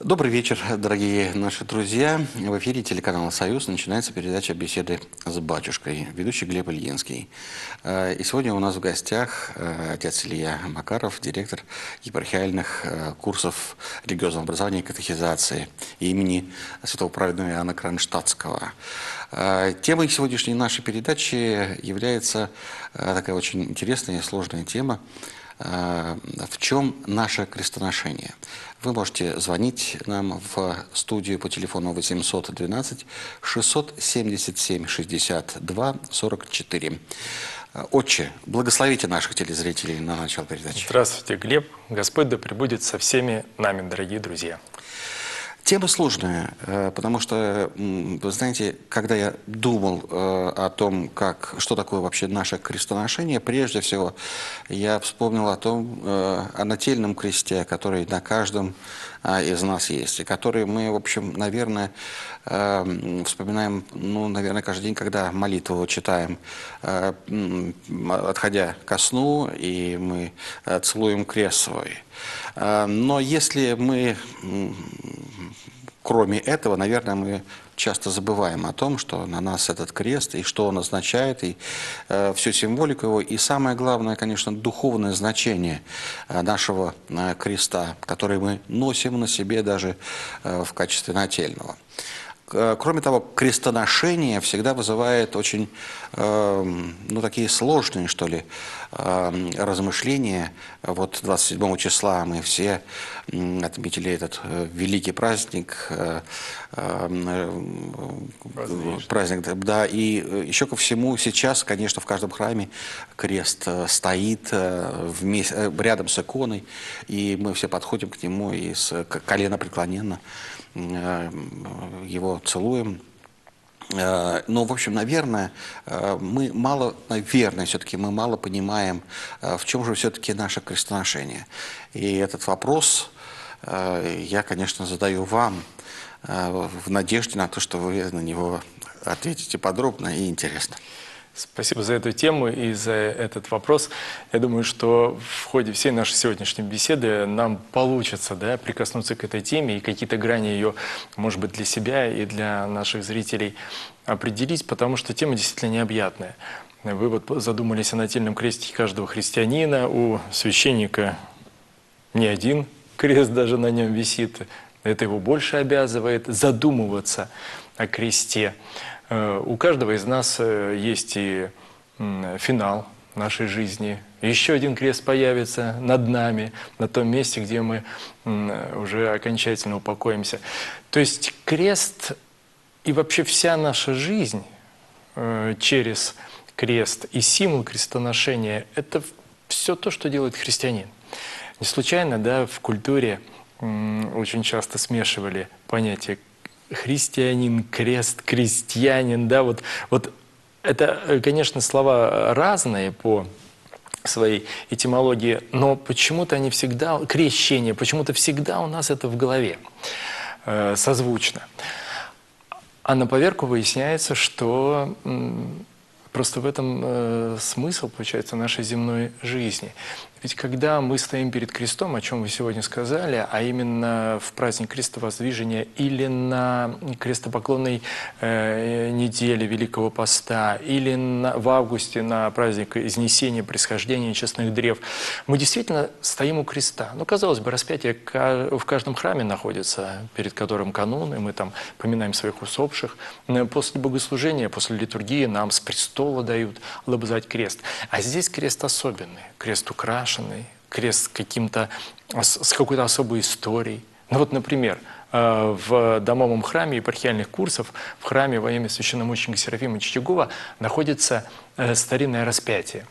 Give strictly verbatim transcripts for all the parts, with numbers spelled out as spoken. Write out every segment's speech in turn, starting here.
Добрый вечер, дорогие наши друзья. В эфире телеканала «Союз» начинается передача «Беседы с батюшкой», ведущий Глеб Ильинский. И сегодня у нас в гостях отец Илья Макаров, директор епархиальных курсов религиозного образования и катехизации имени святого праведного Иоанна Кронштадтского. Темой сегодняшней нашей передачи является такая очень интересная и сложная тема: в чем наше крестоношение. Вы можете звонить нам в студию по телефону восемьсот двенадцать шестьсот семьдесят семь шестьдесят два сорок четыре. Отче, благословите наших телезрителей на начало передачи. Здравствуйте, Глеб. Господь да пребудет со всеми нами, дорогие друзья. Тема сложная, потому что, вы знаете, когда я думал о том, как, что такое вообще наше крестоношение, прежде всего я вспомнил о том, о нательном кресте, который на каждом из нас есть, и который мы, в общем, наверное, вспоминаем, ну, наверное, каждый день, когда молитву читаем, отходя ко сну, и мы целуем крест свой. Но если мы, кроме этого, наверное, мы часто забываем о том, что на нас этот крест, и что он означает, и э, всю символику его, и самое главное, конечно, духовное значение э, нашего э, креста, который мы носим на себе даже э, в качестве нательного. Кроме того, крестоношение всегда вызывает очень, э, ну, такие сложные, что ли, э, размышления. Вот двадцать седьмого числа мы все отметили этот э, великий праздник, э, э, праздник, да, и еще ко всему сейчас, конечно, в каждом храме крест стоит э, вместе, рядом с иконой, и мы все подходим к нему и с колена преклоненно его целуем. Но, в общем, наверное, мы мало, наверное, все-таки мы мало понимаем, в чем же все-таки наше крестоношение. И этот вопрос я, конечно, задаю вам в надежде на то, что вы на него ответите подробно и интересно. Спасибо за эту тему и за этот вопрос. Я думаю, что в ходе всей нашей сегодняшней беседы нам получится, да, прикоснуться к этой теме и какие-то грани ее, может быть, для себя и для наших зрителей определить, потому что тема действительно необъятная. Вы вот задумались о нательном кресте каждого христианина, у священника не один крест даже на нем висит. Это его больше обязывает задумываться о кресте. У каждого из нас есть и финал нашей жизни. Еще один крест появится над нами, на том месте, где мы уже окончательно упокоимся. То есть крест и вообще вся наша жизнь через крест и символ крестоношения – это все то, что делает христианин. Не случайно, да, в культуре очень часто смешивали понятия христианин, крест, крестьянин, да, вот, вот это, конечно, слова разные по своей этимологии, но почему-то они всегда, крещение, почему-то всегда у нас это в голове э, созвучно. А на поверку выясняется, что м, просто в этом э, смысл, получается, нашей земной жизни. Ведь когда мы стоим перед крестом, о чем вы сегодня сказали, а именно в праздник Крестовоздвижения или на крестопоклонной э, неделе Великого Поста, или на, в августе на праздник Изнесения, Происхождения Честных Древ, мы действительно стоим у креста. Ну, казалось бы, распятие в каждом храме находится, перед которым канун, и мы там поминаем своих усопших. После богослужения, после литургии нам с престола дают лобызать крест. А здесь крест особенный, крест украшенный, крест каким-то, с какой-то особой историей. Ну вот, например, в домовом храме епархиальных курсов, в храме во имя священномученика Серафима Чичагова находится старинное распятие.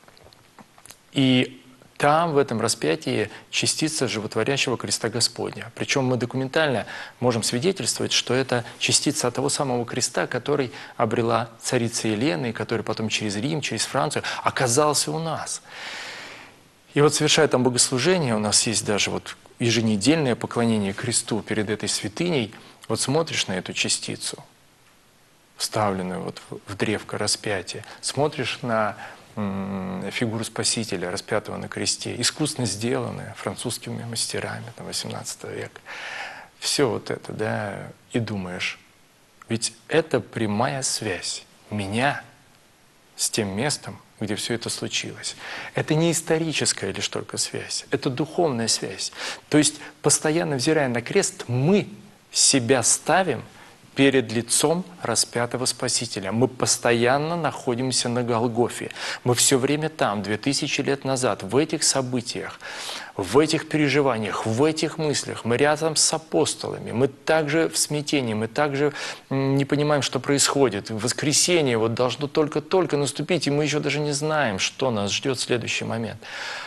И там, в этом распятии, частица животворящего креста Господня. Причем мы документально можем свидетельствовать, что это частица того самого креста, который обрела царица Елена, и который потом через Рим, через Францию оказался у нас. И вот, совершая там богослужение, у нас есть даже вот еженедельное поклонение кресту перед этой святыней. Вот смотришь на эту частицу, вставленную вот в древко распятия, смотришь на фигуру Спасителя, распятого на кресте, искусно сделанная французскими мастерами восемнадцатого века. все вот это, да, и думаешь, ведь это прямая связь меня с тем местом, где все это случилось. Это не историческая лишь только связь, это духовная связь. То есть, постоянно взирая на крест, мы себя ставим перед лицом распятого Спасителя. Мы постоянно находимся на Голгофе. Мы все время там, две тысячи лет назад, в этих событиях, в этих переживаниях, в этих мыслях. Мы рядом с апостолами. Мы также в смятении, мы также не понимаем, что происходит. Воскресенье вот должно только-только наступить, и мы еще даже не знаем, что нас ждет в следующий момент.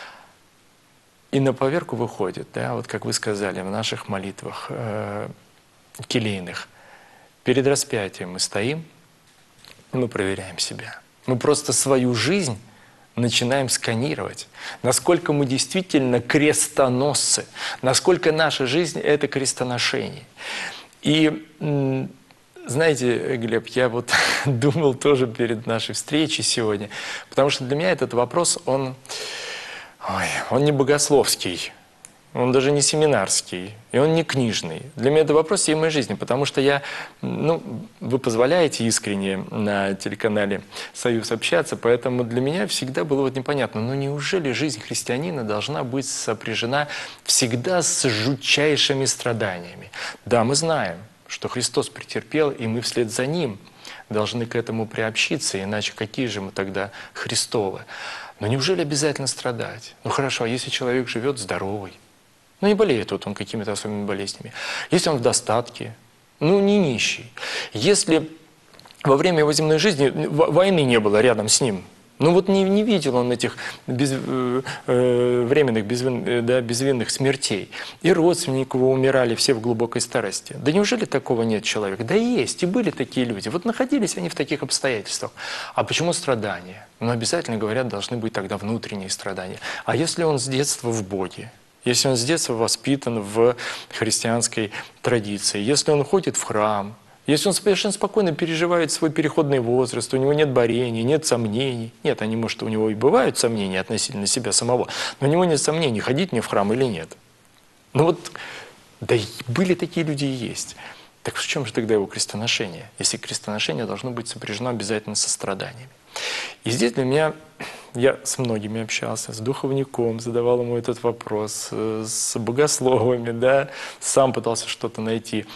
И на поверку выходит, да, вот как вы сказали в наших молитвах э, келейных, перед распятием мы стоим, мы проверяем себя. Мы просто свою жизнь начинаем сканировать. Насколько мы действительно крестоносцы, насколько наша жизнь – это крестоношение. И знаете, Глеб, я вот думал тоже перед нашей встречей сегодня, потому что для меня этот вопрос, он, ой, он не богословский. Он даже не семинарский, и он не книжный. Для меня это вопрос всей моей жизни, потому что я, ну, вы позволяете искренне на телеканале «Союз» общаться, поэтому для меня всегда было вот непонятно, ну неужели жизнь христианина должна быть сопряжена всегда с жутчайшими страданиями? Да, мы знаем, что Христос претерпел, и мы вслед за Ним должны к этому приобщиться, иначе какие же мы тогда Христовы? Но неужели обязательно страдать? Ну хорошо, а если человек живет здоровый? Ну, не болеет вот он какими-то особыми болезнями. Если он в достатке, ну, не нищий. Если во время его земной жизни войны не было рядом с ним, ну вот не, не видел он этих без, э, временных безвин, да, безвинных смертей. И родственники его умирали все в глубокой старости. Да неужели такого нет человека? Да есть, и были такие люди. Вот находились они в таких обстоятельствах. А почему страдания? Ну, обязательно, говорят, должны быть тогда внутренние страдания. А если он с детства в Боге? Если он с детства воспитан в христианской традиции, если он ходит в храм, если он совершенно спокойно переживает свой переходный возраст, у него нет борений, нет сомнений. Нет, они, может, у него и бывают сомнения относительно себя самого, но у него нет сомнений, ходить мне в храм или нет. Ну вот, да и были такие люди и есть. Так в чем же тогда его крестоношение, если крестоношение должно быть сопряжено обязательно со страданиями? И здесь для меня, я с многими общался, с духовником, задавал ему этот вопрос, с богословами, да, сам пытался что-то найти.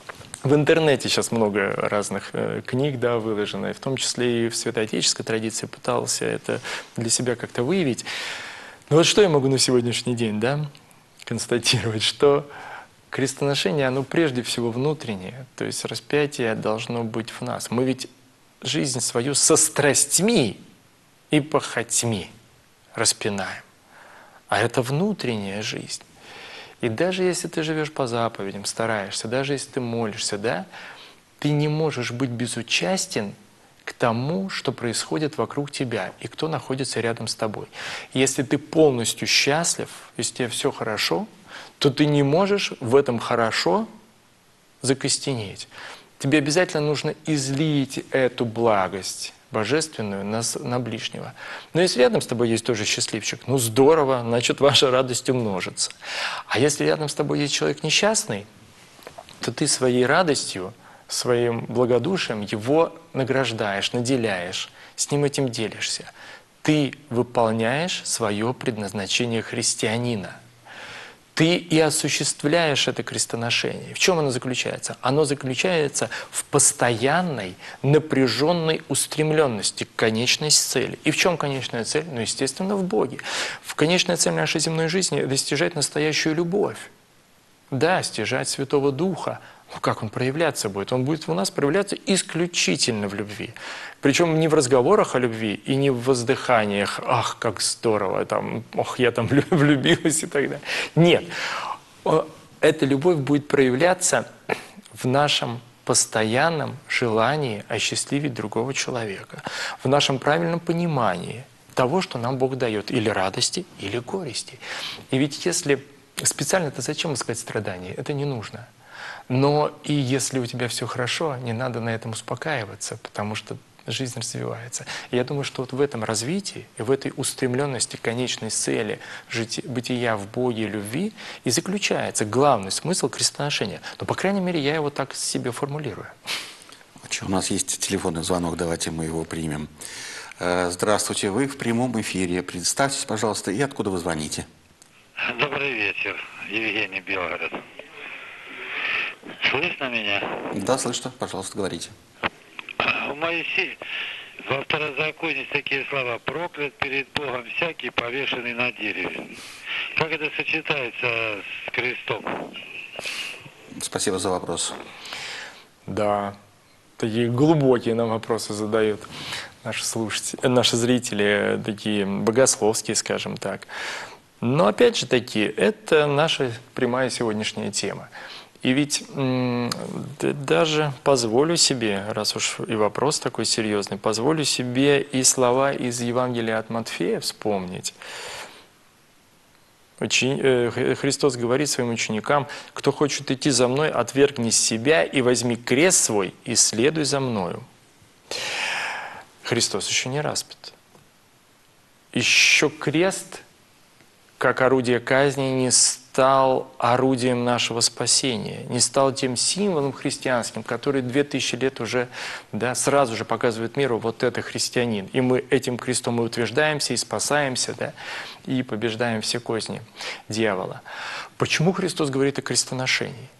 В интернете сейчас много разных э, книг, да, выложено, и в том числе и в святоотеческой традиции пытался это для себя как-то выявить. Но вот что я могу на сегодняшний день, да, констатировать, что крестоношение, оно прежде всего внутреннее, то есть распятие должно быть в нас. Мы ведь жизнь свою со страстьми и похотьми распинаем. А это внутренняя жизнь. И даже если ты живешь по заповедям, стараешься, даже если ты молишься, да, ты не можешь быть безучастен к тому, что происходит вокруг тебя и кто находится рядом с тобой. Если ты полностью счастлив, если тебе все хорошо, то ты не можешь в этом хорошо закостенеть. Тебе обязательно нужно излить эту благость божественную на, на ближнего. Но если рядом с тобой есть тоже счастливчик, ну здорово, значит ваша радость умножится. А если рядом с тобой есть человек несчастный, то ты своей радостью, своим благодушием его награждаешь, наделяешь, с ним этим делишься. Ты выполняешь свое предназначение христианина. Ты и осуществляешь это крестоношение. В чем оно заключается? Оно заключается в постоянной, напряженной устремленности к конечной цели. И в чем конечная цель? Ну, естественно, в Боге. В конечная цель нашей земной жизни – достижать настоящую любовь. Да, стяжать Святого Духа. Ну, как он проявляться будет? Он будет у нас проявляться исключительно в любви. Причем не в разговорах о любви и не в воздыханиях «ах, как здорово, там, ох, я там влюбилась» и так далее. Нет. Эта любовь будет проявляться в нашем постоянном желании осчастливить другого человека, в нашем правильном понимании того, что нам Бог дает, или радости, или горести. И ведь если специально-то зачем искать страдания? Это не нужно. Но и если у тебя все хорошо, не надо на этом успокаиваться, потому что жизнь развивается. И я думаю, что вот в этом развитии и в этой устремленности конечной цели жити- бытия в Боге и любви и заключается главный смысл крестоношения. Но, по крайней мере, я его так себе формулирую. У нас есть телефонный звонок, давайте мы его примем. Э, Здравствуйте, вы в прямом эфире. Представьтесь, пожалуйста, и откуда вы звоните? Добрый вечер, Евгений, Белгород. Слышно меня? Да, слышно, пожалуйста, говорите. В Моисее во второзаконии такие слова: проклят перед Богом всякий, повешенный на дереве. Как это сочетается с крестом? Спасибо за вопрос. Да, такие глубокие нам вопросы задают наши слушатели, наши зрители, такие богословские, скажем так. Но опять же таки, это наша прямая сегодняшняя тема. И ведь м, да, даже позволю себе, раз уж и вопрос такой серьезный, позволю себе и слова из Евангелия от Матфея вспомнить. Учени... э, Христос говорит своим ученикам: кто хочет идти за мной, отвергни себя и возьми крест свой и следуй за мною. Христос еще не распят. Еще крест, как орудие казни, не стал орудием нашего спасения, не стал тем символом христианским, который две тысячи лет уже, да, сразу же показывает миру: вот это христианин. И мы этим крестом и утверждаемся, и спасаемся, да, и побеждаем все козни дьявола. Почему Христос говорит о крестоношении?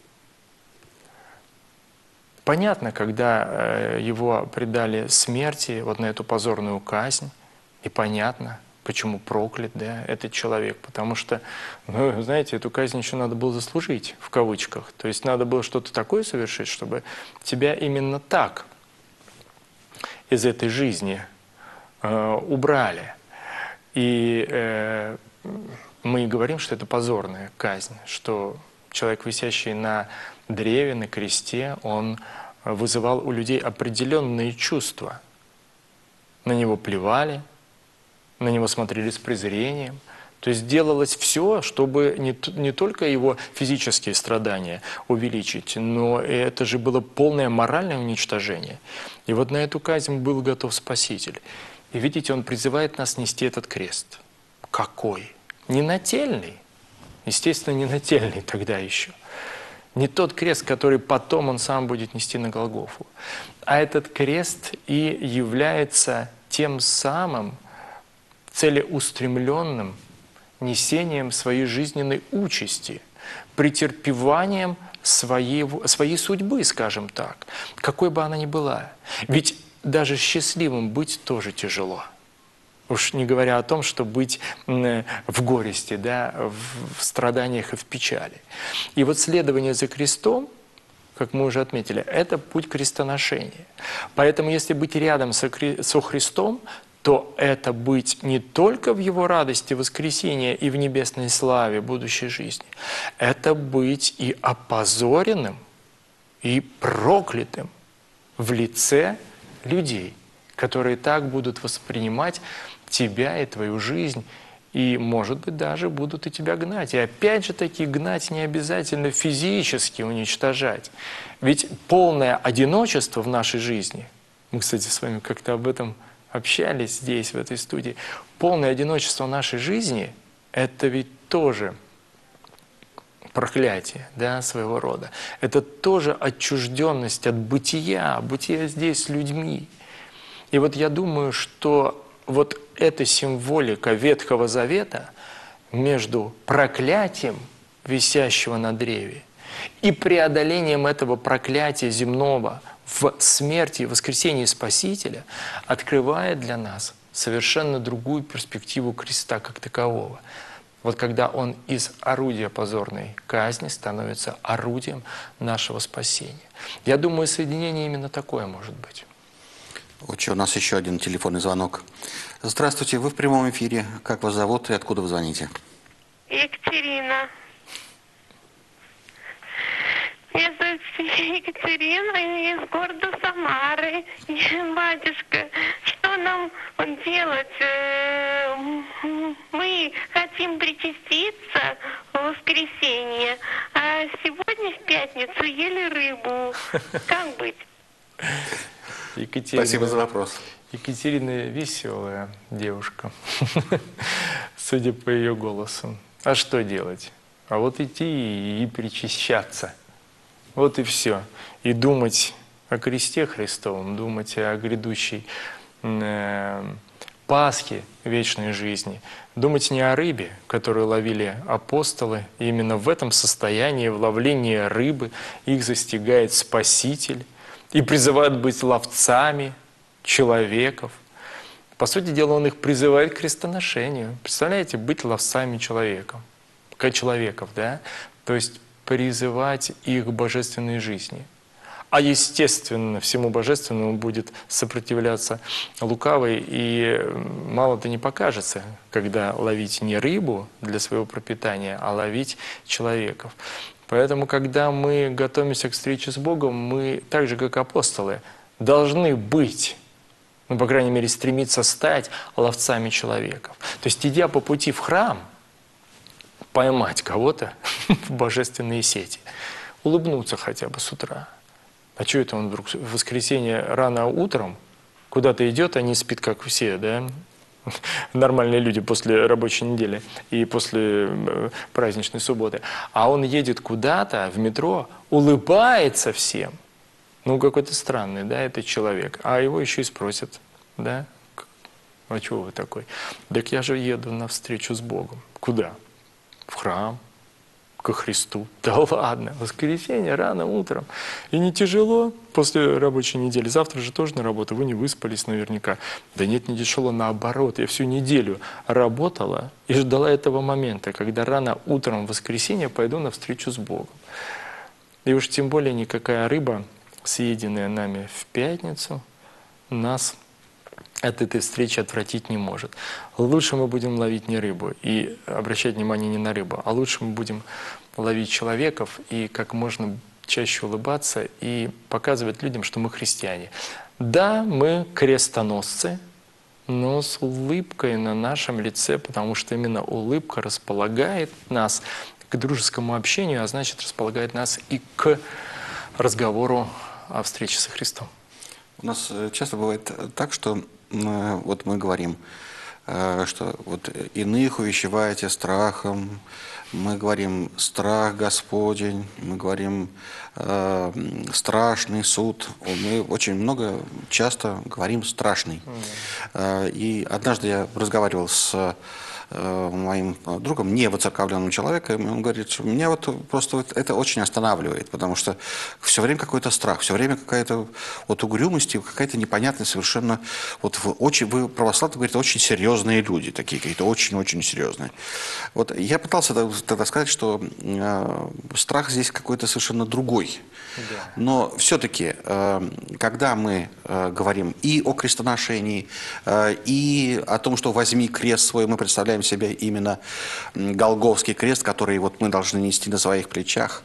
Понятно, когда его предали смерти, вот на эту позорную казнь, и понятно, почему проклят, да, этот человек. Потому что, ну, знаете, эту казнь еще надо было заслужить, в кавычках. То есть надо было что-то такое совершить, чтобы тебя именно так из этой жизни э, убрали. И э, мы говорим, что это позорная казнь, что человек, висящий на древе, на кресте, он вызывал у людей определенные чувства. На него плевали, на него смотрели с презрением. То есть делалось все, чтобы не, не только его физические страдания увеличить, но это же было полное моральное уничтожение. И вот на эту казнь был готов Спаситель. И видите, он призывает нас нести этот крест. Какой? Не нательный. Естественно, не нательный тогда еще. Не тот крест, который потом он сам будет нести на Голгофу. А этот крест и является тем самым целеустремленным несением своей жизненной участи, претерпеванием своей, своей судьбы, скажем так, какой бы она ни была. Ведь даже счастливым быть тоже тяжело. Уж не говоря о том, что быть в горести, да, в страданиях и в печали. И вот следование за крестом, как мы уже отметили, это путь крестоношения. Поэтому если быть рядом со Христом, то это быть не только в Его радости воскресения и в небесной славе будущей жизни, это быть и опозоренным, и проклятым в лице людей, которые так будут воспринимать тебя и твою жизнь, и, может быть, даже будут и тебя гнать. И опять же таки гнать не обязательно физически уничтожать. Ведь полное одиночество в нашей жизни, мы, кстати, с вами как-то об этом общались здесь, в этой студии, полное одиночество нашей жизни – это ведь тоже проклятие, да, своего рода. Это тоже отчужденность от бытия, бытия здесь с людьми. И вот я думаю, что вот эта символика Ветхого Завета между проклятием, висящего на древе, и преодолением этого проклятия земного в смерти и воскресении Спасителя открывает для нас совершенно другую перспективу креста как такового. Вот когда он из орудия позорной казни становится орудием нашего спасения. Я думаю, соединение именно такое может быть. У нас еще один телефонный звонок. Здравствуйте, вы в прямом эфире. Как вас зовут и откуда вы звоните? Екатерина. Я зовут Екатерина из города Самары. Батюшка, что нам делать? Мы хотим причаститься в воскресенье, а сегодня в пятницу ели рыбу. Как быть? Екатерина, Спасибо за вопрос. Екатерина веселая девушка, судя по ее голосу. А что делать? А вот идти и причащаться. Вот и все. И думать о кресте Христовом, думать о грядущей э, Пасхе вечной жизни, думать не о рыбе, которую ловили апостолы, и именно в этом состоянии, в ловлении рыбы, их застигает Спаситель и призывает быть ловцами человеков. По сути дела, он их призывает к крестоношению. Представляете, быть ловцами человеком, человеков, да? То есть призывать их к божественной жизни. А естественно, всему божественному будет сопротивляться лукавый, и мало-то не покажется, когда ловить не рыбу для своего пропитания, а ловить человеков. Поэтому, когда мы готовимся к встрече с Богом, мы, так же как апостолы, должны быть, ну, по крайней мере, стремиться стать ловцами человеков. То есть, идя по пути в храм, поймать кого-то в божественные сети, улыбнуться хотя бы с утра. А что это он вдруг в воскресенье рано утром куда-то идет, а не спит, как все, да? Нормальные люди после рабочей недели и после праздничной субботы. А он едет куда-то в метро, улыбается всем. Ну, какой-то странный, да, этот человек. А его еще и спросят, да? А чего вы такой? Так я же еду на встречу с Богом. Куда? В храм. Ко Христу. Да ладно, воскресенье рано утром. И не тяжело после рабочей недели. Завтра же тоже на работу. Вы не выспались наверняка. Да нет, не тяжело, наоборот. Я всю неделю работала и ждала этого момента, когда рано утром в воскресенье пойду на встречу с Богом. И уж тем более никакая рыба, съеденная нами в пятницу, нас от этой встречи отвратить не может. Лучше мы будем ловить не рыбу и обращать внимание не на рыбу, а лучше мы будем ловить человеков и как можно чаще улыбаться и показывать людям, что мы христиане. Да, мы крестоносцы, но с улыбкой на нашем лице, потому что именно улыбка располагает нас к дружескому общению, а значит, располагает нас и к разговору о встрече со Христом. У нас часто бывает так, что вот мы говорим, что вот иных увещеваете страхом, мы говорим страх Господень, мы говорим э, страшный суд, мы очень много, часто говорим страшный. Mm-hmm. И однажды я разговаривал с моим другом, не воцерковленным человеком, и он говорит, что меня вот просто вот это очень останавливает, потому что все время какой-то страх, все время какая-то вот угрюмость, какая-то непонятность совершенно. Вот вы, очень, вы православные, говорите, очень серьезные люди, такие какие-то очень-очень серьезные. Вот я пытался тогда сказать, что э, страх здесь какой-то совершенно другой. Да. Но все-таки, э, когда мы э, говорим и о крестоношении, э, и о том, что возьми крест свой, мы представляем себе именно Голгофский крест, который вот мы должны нести на своих плечах.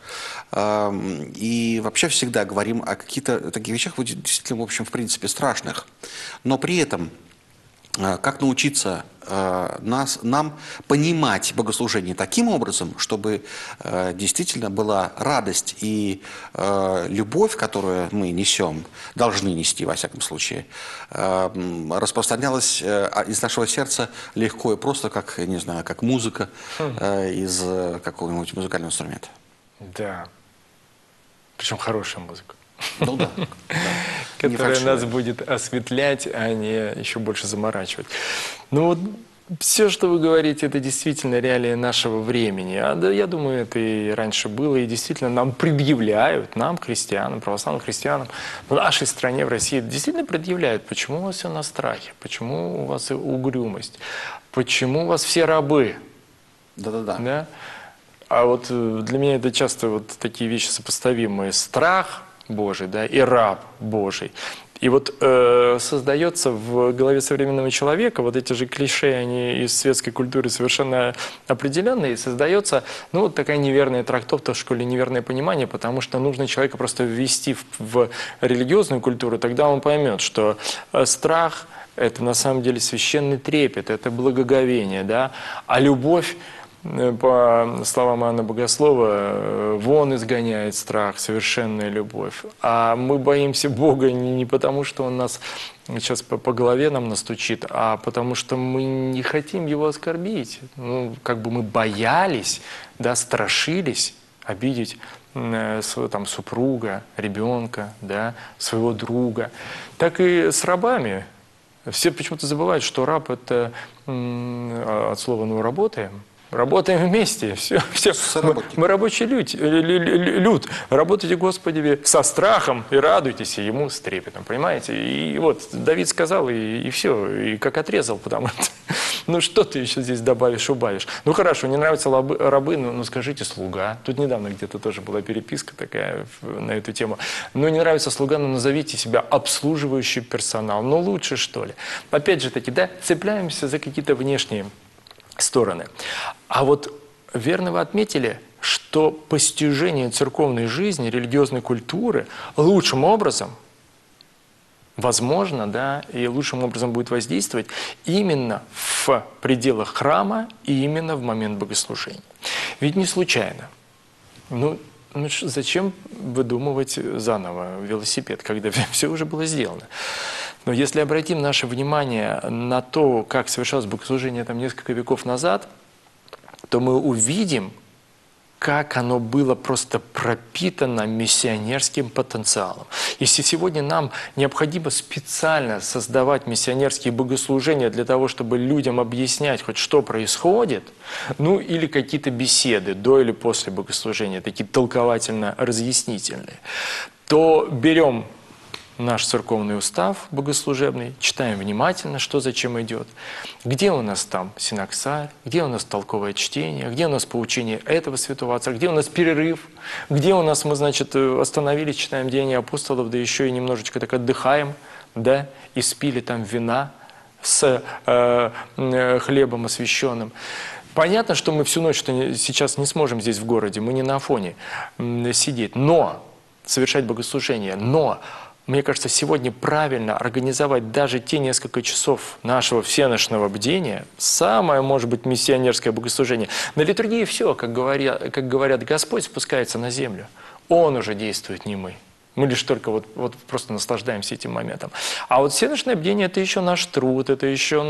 И вообще всегда говорим о каких-то таких вещах, действительно, в общем, в принципе, страшных. Но при этом, как научиться нас, нам понимать богослужение таким образом, чтобы действительно была радость и любовь, которую мы несем, должны нести, во всяком случае, распространялась из нашего сердца легко и просто, как, не знаю, как музыка из какого-нибудь музыкального инструмента. Да. Причем хорошая музыка. Ну да. Которая нас будет осветлять, а не еще больше заморачивать. Ну вот все, что вы говорите, это действительно реалии нашего времени. А да, я думаю, это и раньше было, и действительно нам предъявляют, нам, христианам, православным христианам, в нашей стране, в России, действительно предъявляют, почему у вас все на страхе, почему у вас угрюмость, почему у вас все рабы. Да-да-да. Да? А вот для меня это часто вот такие вещи сопоставимые. Страх Божий, да, и раб Божий. И вот э, создается в голове современного человека, вот эти же клише, они из светской культуры совершенно определенные, и создается, ну, вот такая неверная трактовка в школе, неверное понимание, потому что нужно человека просто ввести в, в религиозную культуру, тогда он поймет, что э, страх – это на самом деле священный трепет, это благоговение, да, а любовь по словам Анны Богослова, вон изгоняет страх, совершенная любовь. А мы боимся Бога не потому, что Он нас сейчас по, по голове нам настучит, а потому что мы не хотим Его оскорбить. Ну, как бы мы боялись, да, страшились обидеть э, своего там, супруга, ребенка, да, своего друга. Так и с рабами. Все почему-то забывают, что раб – это э, от слова «ну, работаем». Работаем вместе, все, все. Мы, мы рабочий люд, люд. Работайте, Господи, со страхом и радуйтесь Ему с трепетом, понимаете? И вот Давид сказал, и, и все, и как отрезал, потому что, ну что ты еще здесь добавишь, убавишь? Ну хорошо, не нравятся рабы, рабы ну, ну скажите слуга. Тут недавно где-то тоже была переписка такая на эту тему. Ну не нравится слуга, ну назовите себя обслуживающий персонал. Ну лучше что ли? Опять же таки, да, цепляемся за какие-то внешние стороны. А вот верно вы отметили, что постижение церковной жизни, религиозной культуры лучшим образом, возможно, да, и лучшим образом будет воздействовать именно в пределах храма и именно в момент богослужения. Ведь не случайно. Ну, ну зачем выдумывать заново велосипед, когда все уже было сделано? Но если обратим наше внимание на то, как совершалось богослужение там несколько веков назад, то мы увидим, как оно было просто пропитано миссионерским потенциалом. Если сегодня нам необходимо специально создавать миссионерские богослужения для того, чтобы людям объяснять хоть что происходит, ну или какие-то беседы до или после богослужения, такие толковательно-разъяснительные, то берем наш церковный устав богослужебный, читаем внимательно, что зачем идет. Где у нас там синоксарь, где у нас толковое чтение, где у нас поучение этого святого отца, где у нас перерыв, где у нас мы, значит, остановились, читаем Деяния апостолов, да еще и немножечко так отдыхаем, да, и спили там вина с э, хлебом освященным. Понятно, что мы всю ночь сейчас не сможем здесь в городе, мы не на Афоне сидеть, но совершать богослужение, но мне кажется, сегодня правильно организовать даже те несколько часов нашего всеночного бдения, самое, может быть, миссионерское богослужение. На литургии все, как говорят, как говорят, Господь спускается на землю. Он уже действует, не мы. Мы лишь только вот, вот просто наслаждаемся этим моментом. А вот всеночное бдение – это еще наш труд, это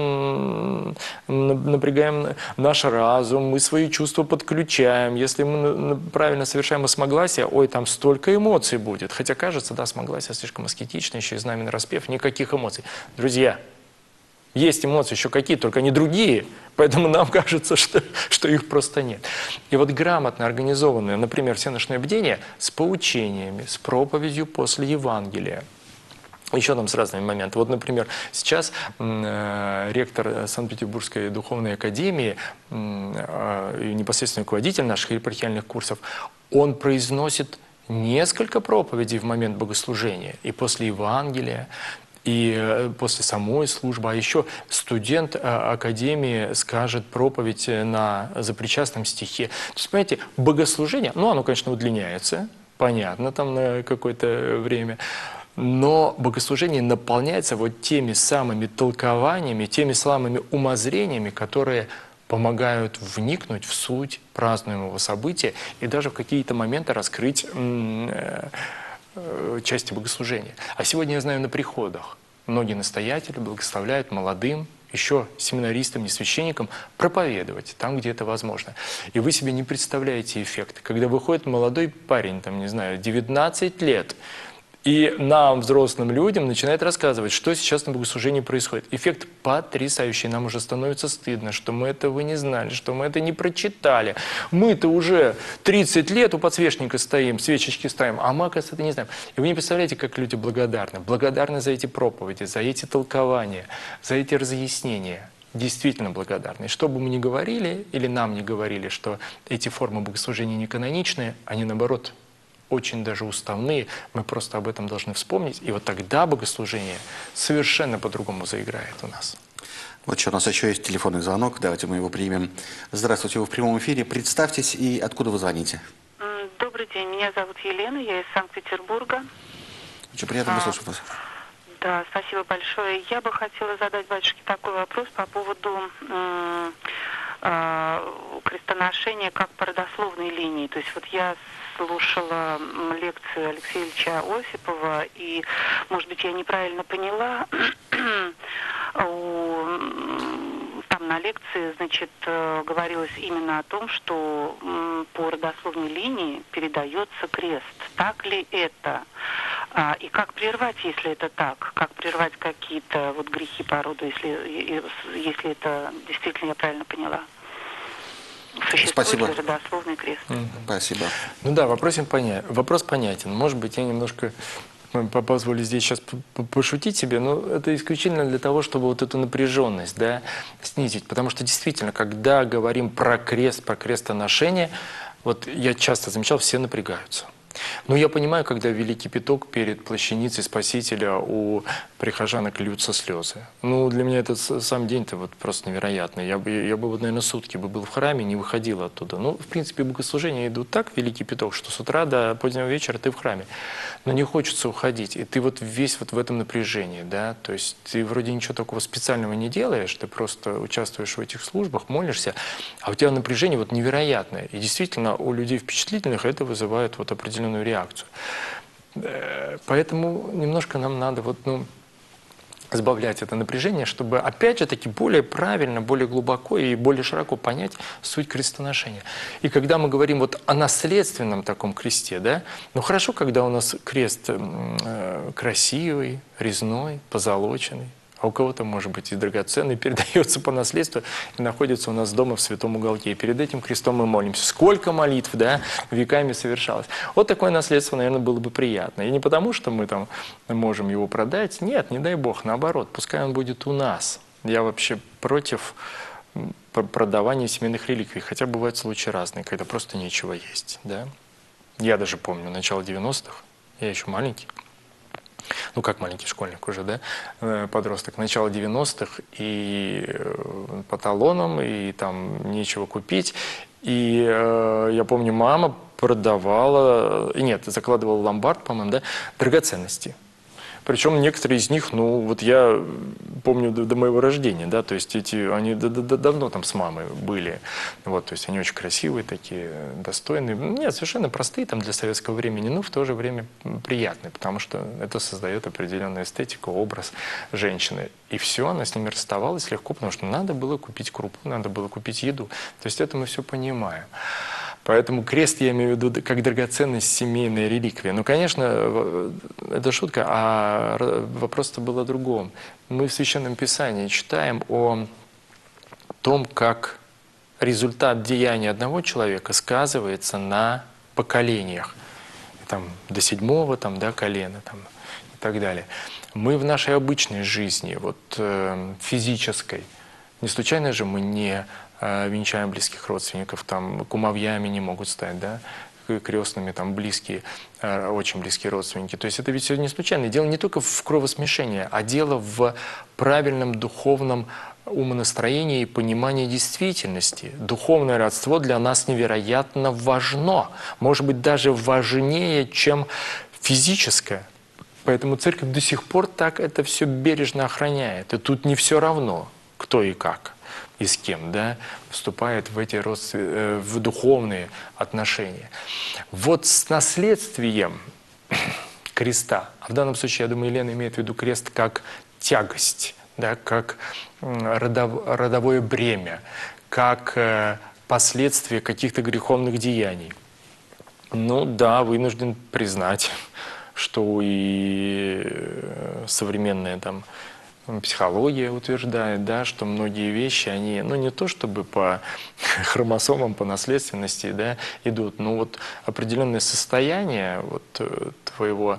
еще напрягаем наш разум, мы свои чувства подключаем. Если мы правильно совершаем осмогласие, ой, там столько эмоций будет. Хотя кажется, да, осмогласие слишком аскетично, еще и знаменный распев, никаких эмоций. Друзья, есть эмоции еще какие, только они другие, поэтому нам кажется, что, что их просто нет. И вот грамотно организованное, например, всеночное бдение с поучениями, с проповедью после Евангелия, еще там с разными моментами. Вот, например, сейчас э, ректор Санкт-Петербургской духовной академии, э, и непосредственно руководитель наших епархиальных курсов, он произносит несколько проповедей в момент богослужения и после Евангелия, и после самой службы, а еще студент академии скажет проповедь на запричастном стихе. То есть, понимаете, богослужение, ну, оно, конечно, удлиняется, понятно, там на какое-то время, но богослужение наполняется вот теми самыми толкованиями, теми самыми умозрениями, которые помогают вникнуть в суть празднуемого события и даже в какие-то моменты раскрыть части богослужения. А сегодня я знаю на приходах многие настоятели благословляют молодым, еще семинаристам, не священникам, проповедовать там, где это возможно. И вы себе не представляете эффект. Когда выходит молодой парень, там, не знаю, девятнадцать лет, и нам, взрослым людям, начинает рассказывать, что сейчас на богослужении происходит. Эффект потрясающий. Нам уже становится стыдно, что мы этого не знали, что мы это не прочитали. Мы-то уже тридцать лет у подсвечника стоим, свечечки ставим, а мы, оказывается, это не знаем. И вы не представляете, как люди благодарны. Благодарны за эти проповеди, за эти толкования, за эти разъяснения. Действительно благодарны. И что бы мы ни говорили, или нам не говорили, что эти формы богослужения не каноничные, они, наоборот, очень даже уставные, мы просто об этом должны вспомнить, и вот тогда богослужение совершенно по-другому заиграет у нас. Вот что, у нас еще есть телефонный звонок, давайте мы его примем. Здравствуйте, вы в прямом эфире, представьтесь и откуда вы звоните? Добрый день, меня зовут Елена, я из Санкт-Петербурга. Очень приятно послушать вас. Да, спасибо большое. Я бы хотела задать батюшке такой вопрос по поводу э, крестоношение как по родословной линии. То есть вот я слушала лекцию Алексея Ильича Осипова, и, может быть, я неправильно поняла, там на лекции, значит, говорилось именно о том, что по родословной линии передается крест. Так ли это? И как прервать, если это так? Как прервать какие-то вот грехи по роду, если, если это действительно я правильно поняла? Существует Спасибо. ли родословный крест? Спасибо. Ну да, вопрос, поня... вопрос понятен. Может быть, я немножко позволю здесь сейчас пошутить себе, но это исключительно для того, чтобы вот эту напряженность, да, снизить. Потому что действительно, когда говорим про крест, про крестоношение, вот я часто замечал, все напрягаются. Но я понимаю, когда Великий Пяток перед плащаницей Спасителя у прихожанок льются слезы. Ну, для меня этот сам день-то вот просто невероятный. Я бы, я бы вот, наверное, сутки бы был в храме, не выходил оттуда. Ну, в принципе, богослужения идут так, Великий Пяток, что с утра до позднего вечера ты в храме. Но не хочется уходить. И ты вот весь вот в этом напряжении, да. То есть ты вроде ничего такого специального не делаешь, ты просто участвуешь в этих службах, молишься, а у тебя напряжение вот невероятное. И действительно, у людей впечатлительных это вызывает вот определенную реакцию. Поэтому немножко нам надо вот, ну, сбавлять это напряжение, чтобы, опять же таки, более правильно, более глубоко и более широко понять суть крестоношения. И когда мы говорим вот о наследственном таком кресте, да, ну хорошо, когда у нас крест э, красивый, резной, позолоченный, а у кого-то, может быть, и драгоценный, передается по наследству и находится у нас дома в святом уголке. И перед этим крестом мы молимся. Сколько молитв, да, веками совершалось. Вот такое наследство, наверное, было бы приятно. И не потому, что мы там можем его продать. Нет, не дай бог, наоборот. Пускай он будет у нас. Я вообще против продавания семейных реликвий. Хотя бывают случаи разные, когда просто нечего есть. Да? Я даже помню начало девяностых. Я еще маленький. Ну, как маленький школьник уже, да, подросток, начало девяностых, и по талонам, и там нечего купить. И э, я помню, мама продавала, нет, закладывала в ломбард, по-моему, да, драгоценности. Причем некоторые из них, ну, вот я помню до, до моего рождения, да, то есть эти, они д -д давно там с мамой были, вот, то есть они очень красивые такие, достойные, нет, совершенно простые там для советского времени, но в то же время приятные, потому что это создает определенную эстетику, образ женщины. И все, она с ними расставалась легко, потому что надо было купить крупу, надо было купить еду, то есть это мы все понимаем. Поэтому крест я имею в виду как драгоценность, семейная реликвия. Ну, конечно, это шутка, а вопрос-то был о другом. Мы в Священном Писании читаем о том, как результат деяния одного человека сказывается на поколениях. Там, до седьмого там, да, колена там, и так далее. Мы в нашей обычной жизни, вот, физической, не случайно же мы не венчаем близких родственников, там, кумовьями не могут стать, да, крестными, там, близкие, очень близкие родственники. То есть это ведь все не случайно. Дело не только в кровосмешении, а дело в правильном духовном умонастроении и понимании действительности. Духовное родство для нас невероятно важно. Может быть, даже важнее, чем физическое. Поэтому церковь до сих пор так это все бережно охраняет. И тут не все равно, кто и как. И с кем, да, вступает в эти родствен... в духовные отношения. Вот с наследствием креста, а в данном случае, я думаю, Елена имеет в виду крест как тягость, да, как родов... родовое бремя, как последствия каких-то греховных деяний. Ну да, вынужден признать, что и современная там психология утверждает, да, что многие вещи, они, ну, не то чтобы по хромосомам, по наследственности, да, идут, но вот определенное состояние вот твоего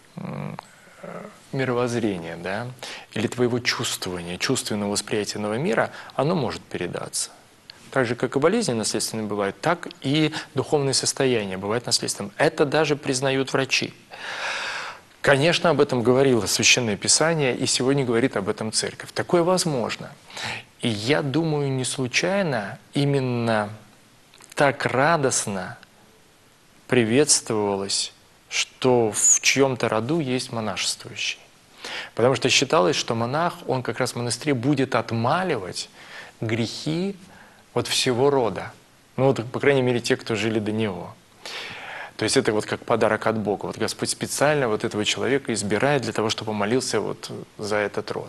мировоззрения, да, или твоего чувствования, чувственного восприятия мира, оно может передаться. Так же, как и болезни наследственные бывают, так и духовные состояния бывают наследственными. Это даже признают врачи. Конечно, об этом говорило Священное Писание, и сегодня говорит об этом Церковь. Такое возможно. И я думаю, не случайно именно так радостно приветствовалось, что в чьем-то роду есть монашествующий. Потому что считалось, что монах, он как раз в монастыре будет отмаливать грехи вот всего рода. Ну, вот, по крайней мере, те, кто жили до него. То есть это вот как подарок от Бога. Вот Господь специально вот этого человека избирает для того, чтобы молился вот за этот род.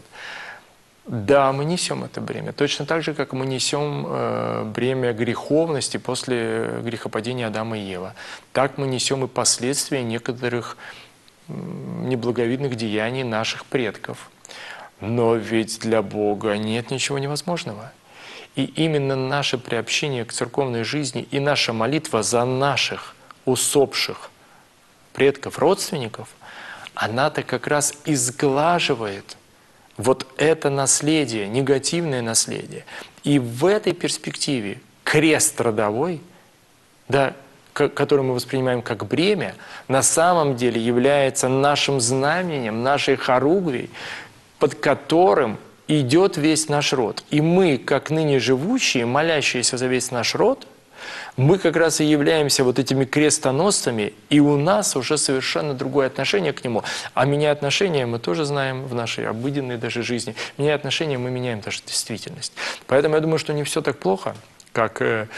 Да, мы несем это бремя. Точно так же, как мы несем э, бремя греховности после грехопадения Адама и Евы. Так мы несем и последствия некоторых э, неблаговидных деяний наших предков. Но ведь для Бога нет ничего невозможного. И именно наше приобщение к церковной жизни и наша молитва за наших усопших предков, родственников, она-то как раз изглаживает вот это наследие, негативное наследие. И в этой перспективе крест родовой, да, который мы воспринимаем как бремя, на самом деле является нашим знаменем, нашей хоругвей, под которым идет весь наш род. И мы, как ныне живущие, молящиеся за весь наш род, мы как раз и являемся вот этими крестоносцами, и у нас уже совершенно другое отношение к нему. А меняя отношения, мы тоже знаем в нашей обыденной даже жизни, меняя отношения, мы меняем даже действительность. Поэтому я думаю, что не все так плохо, как э,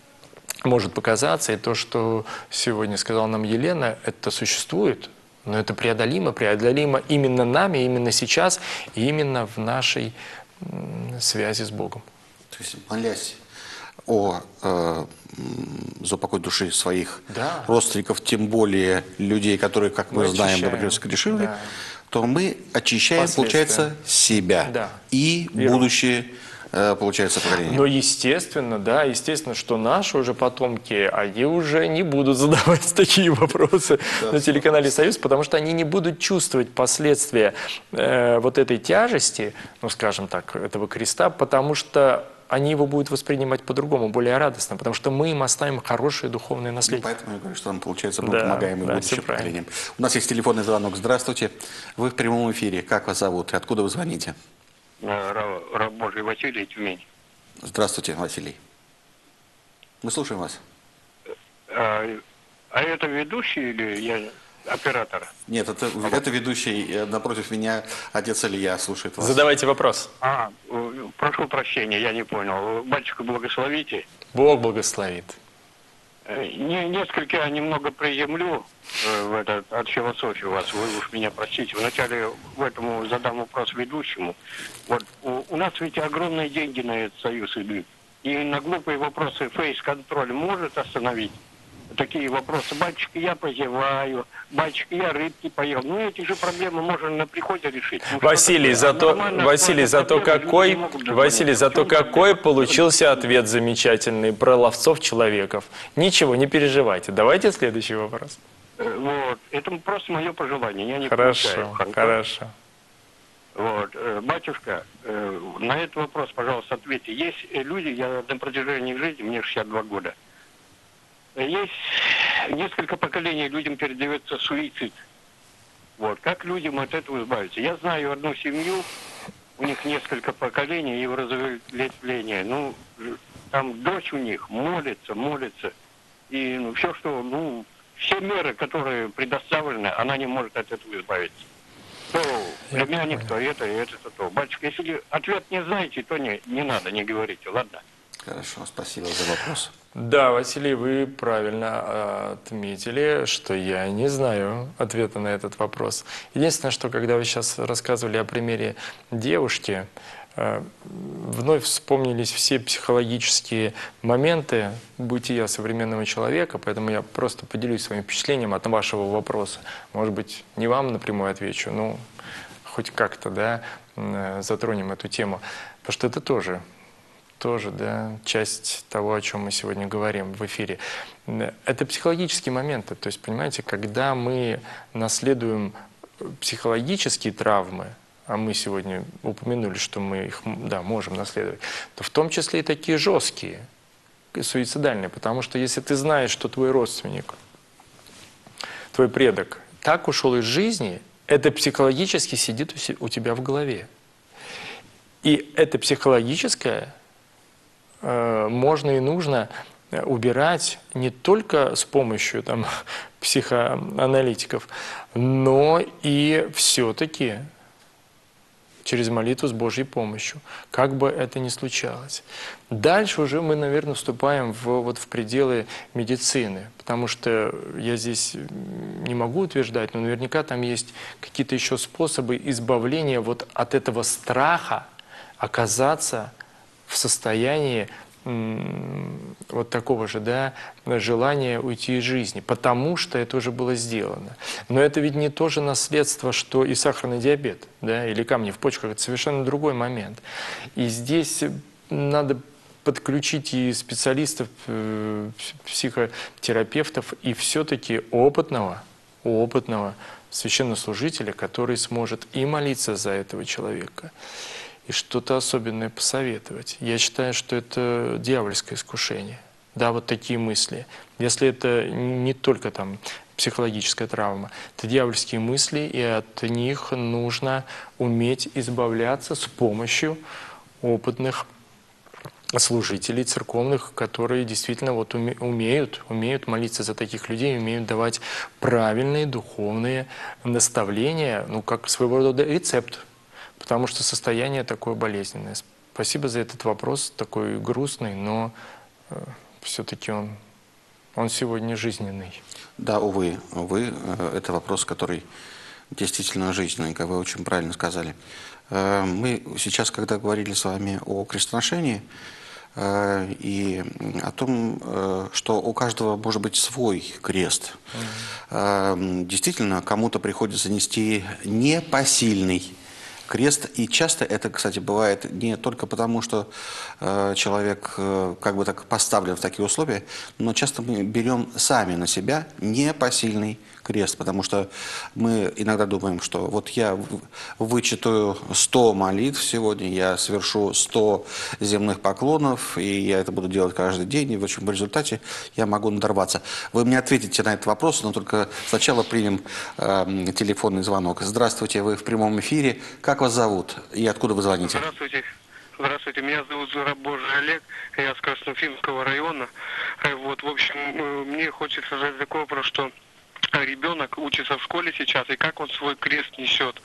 может показаться. И то, что сегодня сказала нам Елена, это существует, но это преодолимо, преодолимо именно нами, именно сейчас, и именно в нашей м, связи с Богом. То есть, молясь о э, за упокой души своих да. родственников, тем более людей, которые, как мы, мы знаем, например, согрешили, да. то мы очищаем, получается, себя да. и Веру. будущее, э, получается, поколение. Но естественно, да, естественно, что наши уже потомки, они уже не будут задавать такие вопросы да, на телеканале «Союз», потому что они не будут чувствовать последствия э, вот этой тяжести, ну, скажем так, этого креста, потому что они его будут воспринимать по-другому, более радостно, потому что мы им оставим хорошее духовное наследие. Ну, поэтому я говорю, что нам, получается, мы да, помогаем и да, будущим поколениям. У нас есть телефонный звонок. Здравствуйте. Вы в прямом эфире. Как вас зовут? И откуда вы звоните? Раб Божий Василий, Тюмень. Здравствуйте, Василий. Мы слушаем вас. А, а это ведущий или я оператор? Нет, это, это ведущий. Напротив меня отец Илья слушает вас. Задавайте вопрос. А, прошу прощения, я не понял. Батюшка, благословите. Бог благословит. Не, несколько я немного приземлю э, в этот, от философии у вас, вы уж меня простите. Вначале в этому задам вопрос ведущему. Вот у, у нас ведь огромные деньги на этот союз идут. И на глупые вопросы фейс-контроль может остановить такие вопросы. Батюшка, я позеваю, батюшка, я рыбки поел. Ну, эти же проблемы можно на приходе решить. Ну, Василий, зато, Василий, зато какой, Василий, зато какой получился ответ замечательный про ловцов-человеков. Ничего, не переживайте. Давайте следующий вопрос. Вот, это просто мое пожелание. Я не хорошо, хорошо. Вот, батюшка, на этот вопрос, пожалуйста, ответьте. Есть люди, я на протяжении жизни, мне шестьдесят два года, есть несколько поколений, людям передается суицид. Вот. Как людям от этого избавиться? Я знаю одну семью, у них несколько поколений и в разветвление. Ну, там дочь у них молится, молится. И ну, все, что, ну, все меры, которые предоставлены, она не может от этого избавиться. То племянник, то это, и это, то то. Батюшка, если ответ не знаете, то не, не надо, не говорите, ладно? Хорошо, спасибо за вопрос. Да, Василий, вы правильно отметили, что я не знаю ответа на этот вопрос. Единственное, что когда вы сейчас рассказывали о примере девушки, вновь вспомнились все психологические моменты бытия современного человека, поэтому я просто поделюсь своим впечатлением от вашего вопроса. Может быть, не вам напрямую отвечу, но хоть как-то, да, затронем эту тему, потому что это тоже... тоже, да, часть того, о чем мы сегодня говорим в эфире. Это психологические моменты. То есть, понимаете, когда мы наследуем психологические травмы, а мы сегодня упомянули, что мы их, да, можем наследовать, то в том числе и такие жесткие, суицидальные. Потому что если ты знаешь, что твой родственник, твой предок так ушел из жизни, это психологически сидит у тебя в голове. И это психологическое можно и нужно убирать не только с помощью там, психоаналитиков, но и все-таки через молитву с Божьей помощью, как бы это ни случалось. Дальше уже мы, наверное, вступаем в, вот, в пределы медицины, потому что я здесь не могу утверждать, но наверняка там есть какие-то еще способы избавления вот от этого страха оказаться в состоянии вот такого же, да, желания уйти из жизни, потому что это уже было сделано. Но это ведь не то же наследство, что и сахарный диабет, да, или камни в почках, это совершенно другой момент. И здесь надо подключить и специалистов, психотерапевтов, и все-таки опытного, опытного священнослужителя, который сможет и молиться за этого человека, и что-то особенное посоветовать. Я считаю, что это дьявольское искушение. Да, вот такие мысли. Если это не только там психологическая травма, это дьявольские мысли, и от них нужно уметь избавляться с помощью опытных служителей церковных, которые действительно вот умеют, умеют молиться за таких людей, умеют давать правильные духовные наставления, ну, как своего рода рецепт. Потому что состояние такое болезненное. Спасибо за этот вопрос, такой грустный, но э, все-таки он, он сегодня жизненный. Да, увы, увы, э, это вопрос, который действительно жизненный, как вы очень правильно сказали. Э, мы сейчас, когда говорили с вами о крестоношении э, и о том, э, что у каждого может быть свой крест, mm-hmm. э, действительно, кому-то приходится нести непосильный крест, и часто это, кстати, бывает не только потому, что э, человек э, как бы так поставлен в такие условия, но часто мы берем сами на себя непосильный крест, потому что мы иногда думаем, что вот я вычитаю сто молитв сегодня, я совершу сто земных поклонов, и я это буду делать каждый день, и в общем в результате я могу надорваться. Вы мне ответите на этот вопрос, но только сначала примем э, телефонный звонок. Здравствуйте, вы в прямом эфире. Как вас зовут и откуда вы звоните? Здравствуйте. Здравствуйте, меня зовут Зурабожий Олег, я с Красноуфимского района. Вот, в общем, мне хочется задать такой вопрос, что ребенок учится в школе сейчас, и как он свой крест несет.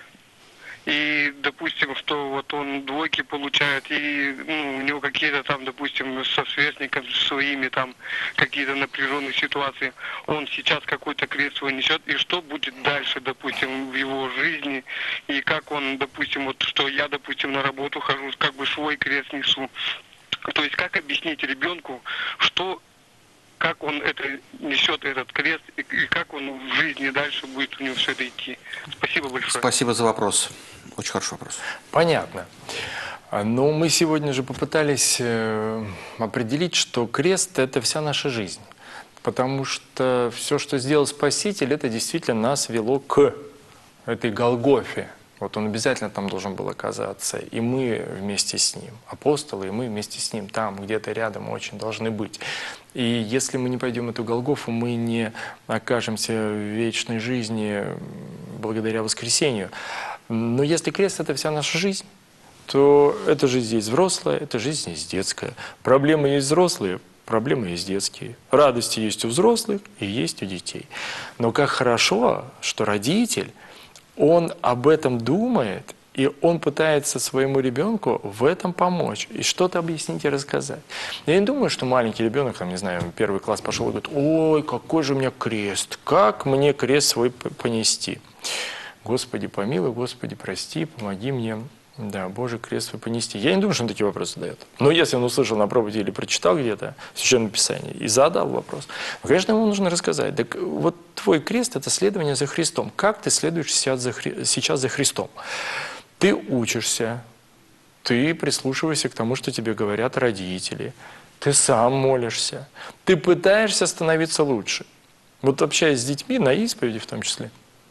И, допустим, что вот он двойки получает, и ну, у него какие-то там, допустим, со сверстниками своими там какие-то напряженные ситуации. Он сейчас какой-то крест свой несет, и что будет дальше, допустим, в его жизни, и как он, допустим, вот что я, допустим, на работу хожу, как бы свой крест несу. То есть как объяснить ребенку, что как он это несет, этот крест, и, и как он в жизни дальше будет у него все это идти. Спасибо большое. Спасибо за вопрос. Очень хороший вопрос. Понятно. Но мы сегодня же попытались определить, что крест – это вся наша жизнь. Потому что все, что сделал Спаситель, это действительно нас вело к этой Голгофе. Вот он обязательно там должен был оказаться, и мы вместе с ним, апостолы, и мы вместе с ним там, где-то рядом очень должны быть. И если мы не пойдем эту Голгофу, мы не окажемся в вечной жизни благодаря воскресению. Но если крест – это вся наша жизнь, то эта жизнь есть взрослая, эта жизнь есть детская. Проблемы есть взрослые, проблемы есть детские. Радости есть у взрослых и есть у детей. Но как хорошо, что родитель, он об этом думает, и он пытается своему ребенку в этом помочь, и что-то объяснить и рассказать. Я не думаю, что маленький ребенок, там, не знаю, первый класс пошел и говорит: ой, какой же у меня крест, как мне крест свой понести? Господи, помилуй, Господи, прости, помоги мне. Да, Божий крест свой понести. Я не думаю, что он такие вопросы задает. Но если он услышал на проповеди или прочитал где-то в Священном Писании и задал вопрос, ну, конечно, ему нужно рассказать. Так вот твой крест – это следование за Христом. Как ты следуешь сейчас за, Хри... сейчас за Христом? Ты учишься, ты прислушиваешься к тому, что тебе говорят родители, ты сам молишься, ты пытаешься становиться лучше. Вот общаясь с детьми, на исповеди в том числе,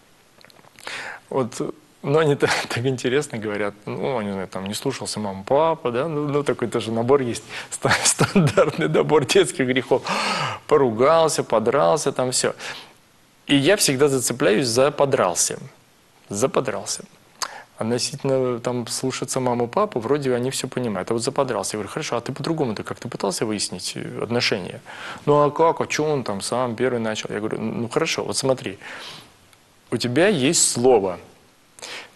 вот. Но они так, так интересно говорят, ну, не знаю, там, не слушался мама, папа, да, ну, ну такой тоже набор есть, стандартный набор детских грехов. Поругался, подрался, там все. И я всегда зацепляюсь за подрался, за подрался. Относительно там слушаться маму, папу, вроде они все понимают. А вот заподрался. Я говорю: хорошо, а ты по-другому-то как? Ты пытался выяснить отношения? Ну, а как? А что он там сам первый начал? Я говорю: ну, хорошо, вот смотри, у тебя есть слово.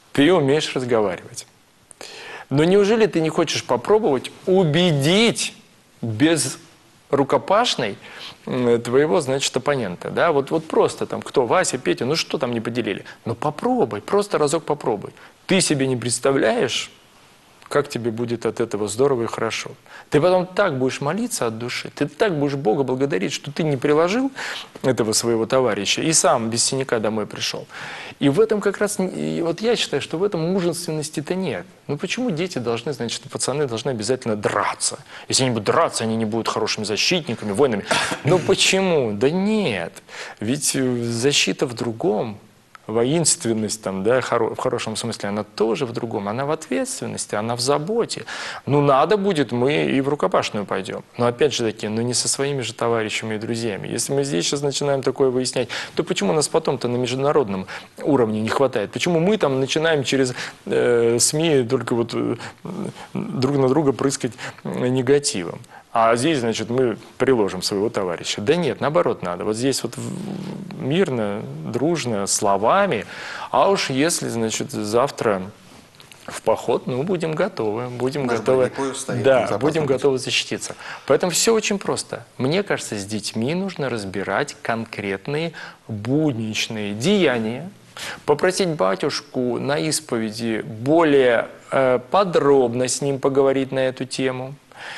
ты умеешь разговаривать. Но неужели ты не хочешь попробовать убедить без рукопашной твоего, значит, оппонента, да, вот, вот просто там, кто, Вася, Петя, ну что там не поделили? Ну попробуй, просто разок попробуй. Ты себе не представляешь, как тебе будет от этого здорово и хорошо. Ты потом так будешь молиться от души, ты так будешь Бога благодарить, что ты не приложил этого своего товарища и сам без синяка домой пришел. И в этом как раз, и вот я считаю, что в этом мужественности-то нет. Ну почему дети должны, значит, пацаны должны обязательно драться? Если они будут драться, они не будут хорошими защитниками, воинами. Ну почему? Да нет. Ведь защита в другом. Воинственность, там, да, в хорошем смысле, она тоже в другом. Она в ответственности, она в заботе. Ну, надо будет, мы и в рукопашную пойдем. Но опять же таки, ну не со своими же товарищами и друзьями. Если мы здесь сейчас начинаем такое выяснять, то почему нас потом-то на международном уровне не хватает? Почему мы там начинаем через э, СМИ только вот э, друг на друга прыскать негативом? А здесь, значит, мы приложим своего товарища. Да нет, наоборот надо. Вот здесь вот мирно, дружно, словами. А уж если, значит, завтра в поход, ну, будем готовы. Будем Наш готовы, стоит, да, будем готовы защититься. Поэтому все очень просто. Мне кажется, с детьми нужно разбирать конкретные будничные деяния, попросить батюшку на исповеди более э, подробно с ним поговорить на эту тему.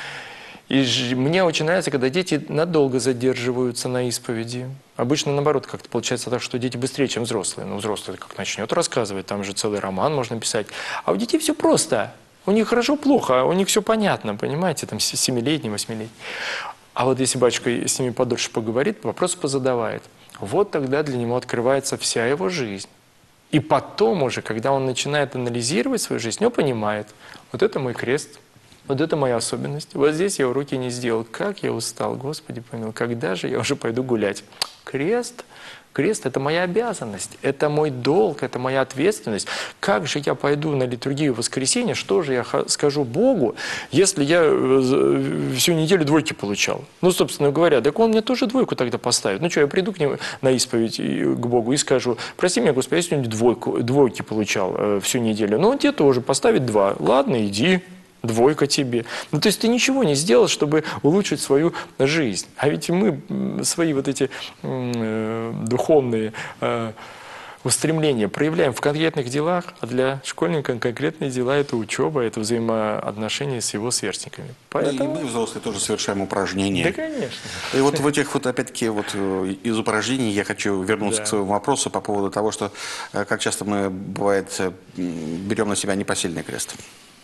И мне очень нравится, когда дети надолго задерживаются на исповеди. Обычно, наоборот, как-то получается так, что дети быстрее, чем взрослые. Ну, взрослый как начнет рассказывать, там же целый роман можно писать. А у детей все просто. У них хорошо-плохо, у них все понятно, понимаете, там семилетний, восьмилетний. А вот если батюшка с ними подольше поговорит, вопросы позадавает, вот тогда для него открывается вся его жизнь. И потом уже, когда он начинает анализировать свою жизнь, он понимает, вот это мой крест. Вот это моя особенность. Вот здесь я уроки не сделал. Как я устал, Господи помилуй. Когда же я уже пойду гулять? Крест. Крест – это моя обязанность, это мой долг, это моя ответственность. Как же я пойду на литургию в воскресенье, что же я скажу Богу, если я всю неделю двойки получал? Ну, собственно говоря, так он мне тоже двойку тогда поставит. Ну что, я приду к нему на исповедь к Богу и скажу, прости меня, Господи, я сегодня двойку, двойки получал всю неделю. Но он тебе тоже поставит два. Ладно, иди. Двойка тебе. Ну, то есть ты ничего не сделал, чтобы улучшить свою жизнь. А ведь мы свои вот эти э, духовные э, устремления проявляем в конкретных делах, а для школьника конкретные дела – это учеба, это взаимоотношения с его сверстниками. Поэтому... И мы, взрослые, тоже совершаем упражнения. Да, конечно. И вот в этих вот, опять-таки, вот из упражнений я хочу вернуться да. к своему вопросу по поводу того, что как часто мы, бывает, берем на себя непосильный крест.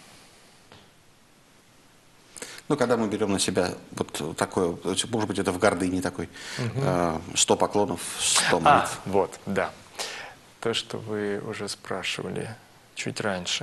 Ну, когда мы берем на себя вот такое, может быть, это в гордыне такой, угу. сто поклонов, сто молитв. А, вот, да. То, что вы уже спрашивали чуть раньше.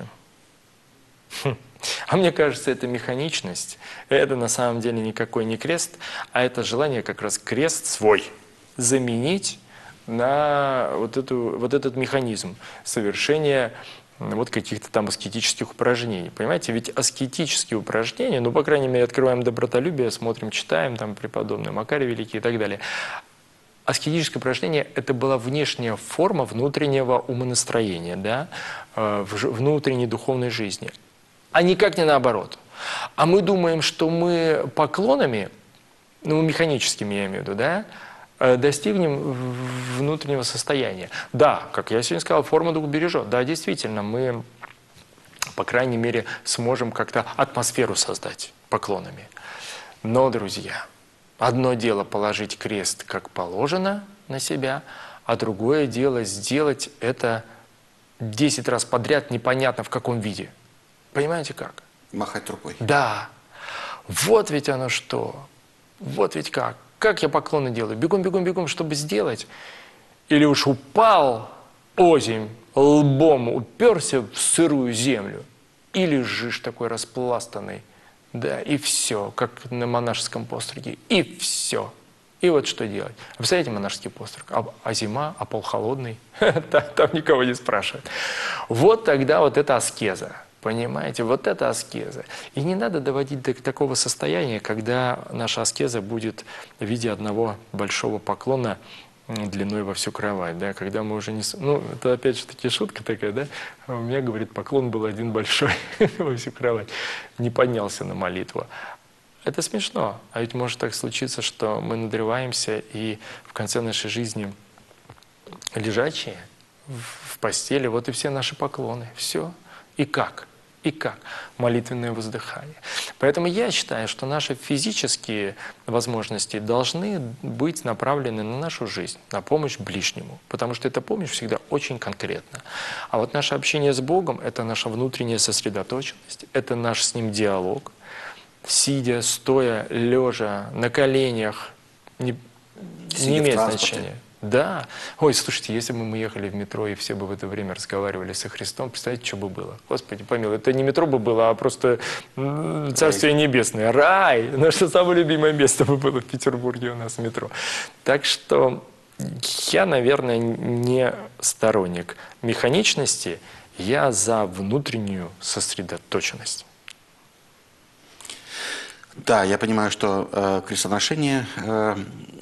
А мне кажется, это механичность. Это на самом деле никакой не крест, а это желание как раз крест свой заменить на вот, эту, вот этот механизм совершения вот каких-то там аскетических упражнений. Понимаете, ведь аскетические упражнения, ну, по крайней мере, открываем добротолюбие, смотрим, читаем, там, преподобный Макарий Великий и так далее. Аскетическое упражнение – это была внешняя форма внутреннего умонастроения, да, внутренней духовной жизни, а никак не наоборот. А мы думаем, что мы поклонами, ну, механическими я имею в виду, да, достигнем внутреннего состояния. Да, как я сегодня сказал, форма дух бережет. Да, действительно, мы, по крайней мере, сможем как-то атмосферу создать поклонами. Но, друзья, одно дело положить крест, как положено, на себя, а другое дело сделать это десять раз подряд, непонятно в каком виде. Понимаете как? Махать рукой. Да. Вот ведь оно что. Вот ведь как. Как я поклоны делаю? Бегом, бегом, бегом, чтобы сделать. Или уж упал озимь, лбом уперся в сырую землю. И лежишь такой распластанный. Да, и все, как на монашеском постриге. И все. И вот что делать? Представляете монашеский постриг? А, а зима, а пол холодный? Там никого не спрашивают. Вот тогда вот эта аскеза. Понимаете, вот это аскеза. И не надо доводить до такого состояния, когда наша аскеза будет в виде одного большого поклона длиной во всю кровать, да, когда мы уже не... с- Ну, это опять же таки шутка такая, да, а у меня, говорит, поклон был один большой во всю кровать, не поднялся на молитву. Это смешно, а ведь может так случиться, что мы надрываемся и в конце нашей жизни лежачие в в постели, вот и все наши поклоны, все. И как? И как? Молитвенное воздыхание. Поэтому я считаю, что наши физические возможности должны быть направлены на нашу жизнь, на помощь ближнему, потому что эта помощь всегда очень конкретна. А вот наше общение с Богом – это наша внутренняя сосредоточенность, это наш с Ним диалог, сидя, стоя, лежа, на коленях, не, Сидя не в имеет транспорте. значения. Да. Ой, слушайте, если бы мы ехали в метро и все бы в это время разговаривали со Христом, представьте, что бы было? Господи, помилуй, это не метро бы было, а просто м, Царствие Небесное, рай. Наше самое любимое место бы было в Петербурге у нас метро. Так что я, наверное, не сторонник механичности, я за внутреннюю сосредоточенность. Да, я понимаю, что э, крестоношение э,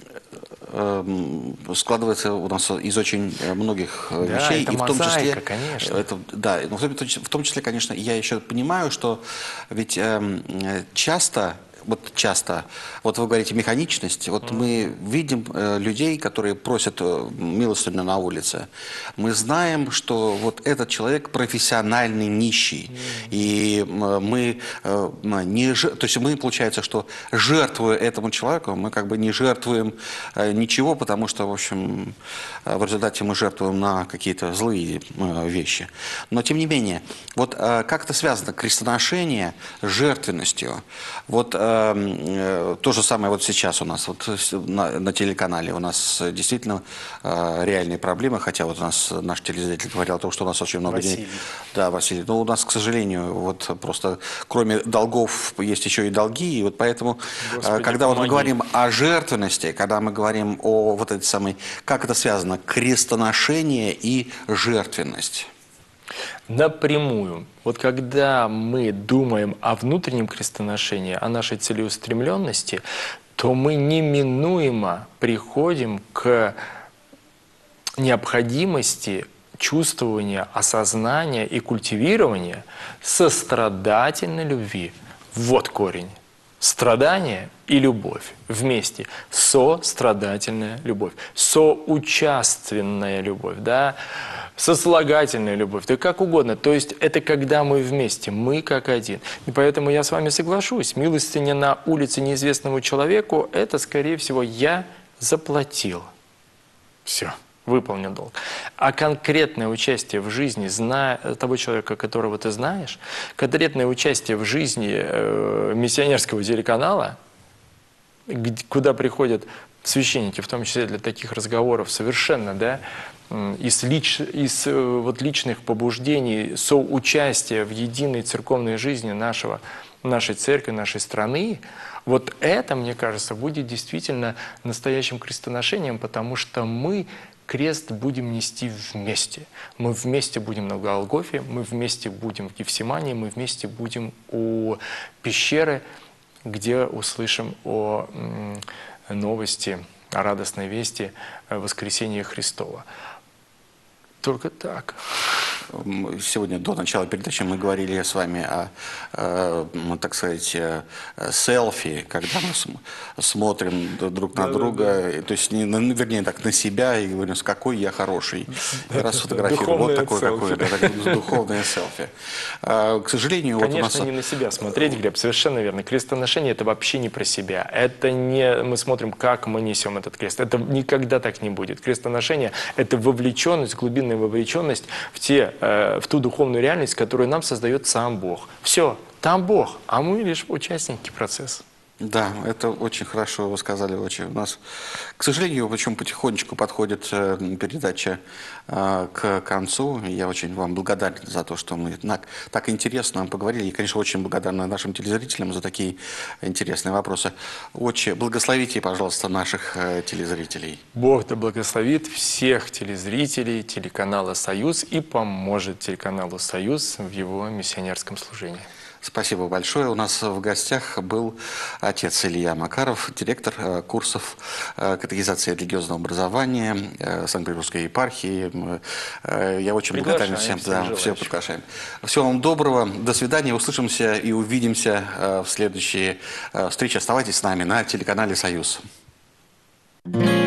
э, складывается у нас из очень многих э, Да, вещей. это и в том числе, мозаика, конечно. Это, да, но в том, в том числе, конечно, я еще понимаю, что ведь э, часто, вот часто, вот вы говорите механичность, вот mm. мы видим э, людей, которые просят э, милостыню на улице. Мы знаем, что вот этот человек профессиональный нищий. Mm. И э, мы э, не ж... то есть мы, получается, что жертвуя этому человеку, мы как бы не жертвуем э, ничего, потому что, в общем, э, в результате мы жертвуем на какие-то злые э, вещи. Но, тем не менее, вот э, как это связано, крестоношение с жертвенностью. Вот э, то же самое вот сейчас у нас, вот на, на телеканале у нас действительно э, реальные проблемы, хотя вот у нас наш телезритель говорил о том, что у нас очень много Василий. денег. Да, Василий. Но у нас, к сожалению, вот просто кроме долгов есть еще и долги, и вот поэтому, Господи, э, когда вот мы помоги. говорим о жертвенности, когда мы говорим о вот этой самой, как это связано, крестоношение и жертвенность. Напрямую. Вот когда мы думаем о внутреннем крестоношении, о нашей целеустремленности, то мы неминуемо приходим к необходимости чувствования, осознания и культивирования сострадательной любви. Вот корень. Страдание и любовь вместе. Сострадательная любовь. Соучаственная любовь. Да? Сослагательная любовь, да как угодно. То есть это когда мы вместе, мы как один. И поэтому я с вами соглашусь. Милостыня на улице неизвестному человеку, это, скорее всего, я заплатил. Все, выполнил долг. А конкретное участие в жизни зная, того человека, которого ты знаешь, конкретное участие в жизни э, миссионерского телеканала, куда приходят священники, в том числе для таких разговоров, совершенно, да, из, лич, из вот, личных побуждений, соучастия в единой церковной жизни нашего, нашей церкви, нашей страны, вот это, мне кажется, будет действительно настоящим крестоношением, потому что мы крест будем нести вместе. Мы вместе будем на Голгофе, мы вместе будем в Гефсимании, мы вместе будем у пещеры, где услышим о новости, о радостной вести воскресения Христова. Только так. Сегодня до начала передачи мы говорили с вами о, э, ну, так сказать, э, селфи, когда мы см смотрим друг на да, друга, да, да. то есть, не, на, вернее, так на себя и говорим, какой я хороший. И раз фотографирую, вот такой, какой, да, такое духовное селфи. А, к сожалению, Конечно, вот у нас... не на себя смотреть, Глеб, совершенно верно. Крестоношение – это вообще не про себя. Это не мы смотрим, как мы несем этот крест. Это никогда так не будет. Крестоношение – это вовлеченность, глубинная вовлеченность в, те, э, в ту духовную реальность, которую нам создает сам Бог. Все, там Бог, а мы лишь участники процесса. Да, это очень хорошо вы сказали. Очень. У нас, к сожалению, почему потихонечку подходит э, передача э, к концу. Я очень вам благодарен за то, что мы на, так интересно поговорили. И, конечно, очень благодарна нашим телезрителям за такие интересные вопросы. Отче, благословите, пожалуйста, наших э, телезрителей. Бог да благословит всех телезрителей телеканала «Союз» и поможет телеканалу «Союз» в его миссионерском служении. Спасибо большое. У нас в гостях был отец Илья Макаров, директор э, курсов э, катехизации религиозного образования э, Санкт-Петербургской епархии. Мы, э, Я очень благодарен всем, Приглашаем да, всех все желающих. приглашаем. Всего вам доброго, до свидания, услышимся и увидимся э, в следующие э, встречи. Оставайтесь с нами на телеканале «Союз». Thank you.